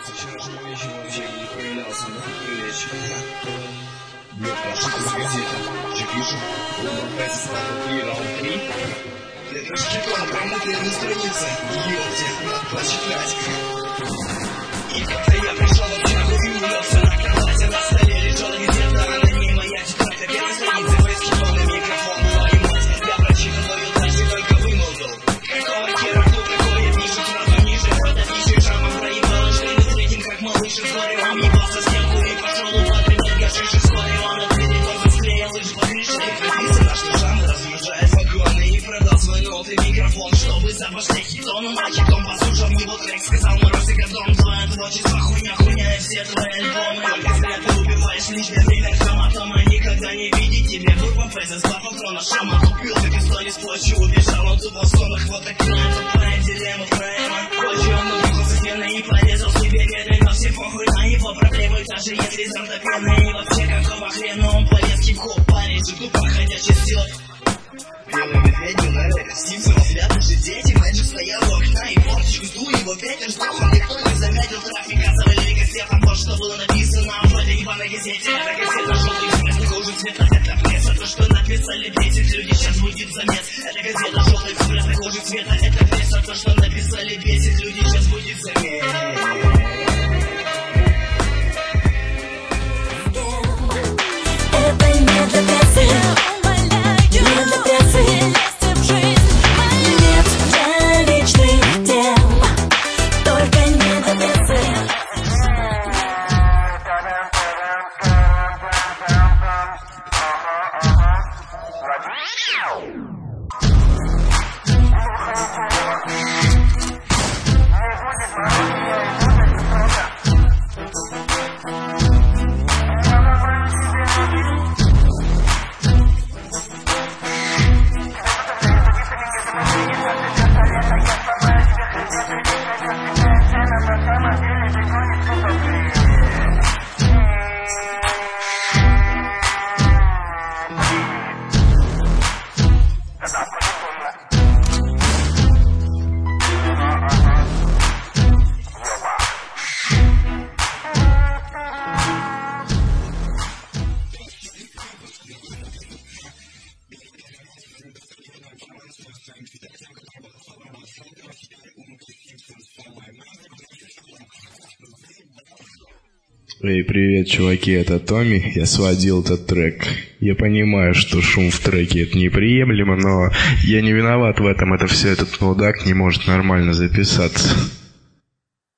Со вчерашнего вечера вообще не появлялся на вечер. Нет, пошли за газету. Же пишут, улыбайся, смотри, раунд 3. Это ж хитон, прямо на первой странице. Ёпте, надо почитать. И как-то я пришел в общагу и улегся на кровати. На столе лежала газета, а на ней моя тетрадь. На первой странице фейс-хитон и микрофон. Твою мать, я прочитал ее дальше, только вымолвил. Какого хера, кто такое пишет сразу ниже? Фотопишет, шама проебала, что мы встретим, как малыш из горы. Он ебался с стенку и пошел употребать гашиш. Вскоре он ответил, он засклеил лишь покрышный. Написано, что шама разгружает вагоны и продал свой ноут и микрофон, чтобы забашнять хитоном. А хитом послушал его трек, сказал мороз и годом. Твое творчество хуйня, и все твои альбомы. Только зря ты убиваешь лишнее время автоматом. И никогда не видеть тебя группа Фейза с 2 патрона. Шама тупил, как история с площадью убежал. Он тупо в сонах, вот такая тупая дилемма Фрейма. Позже он убился стены и порезал себе бедры. Но все похуй на его проблемы, даже если зардопенные. И вообще какого хрена он полез хип-хоп парень, же тупо ходячий стёб. Белый медведь на рэпе, Симпсон, святые же дети. Мэджик стоял у окна и форточку сдул его ветер. Сдох он, никто не заметил, трафика завалили кассетом. То, что было написано в этой ебаной газете. Это газета желтый цвет, такого же цвета. Это пресса, то, что написали 10 людей, сейчас будет замес. Это газета желтый цвет, такого же цвета. Это пресса, то, что написали 10 людей, сейчас будет замес. Это не для прессы, не для прессы, нет для личных дел, только не для прессы. Эй, привет, чуваки, это Томми, я сводил этот трек. Я понимаю, что шум в треке это неприемлемо, но я не виноват в этом, это все этот мудак не может нормально записаться.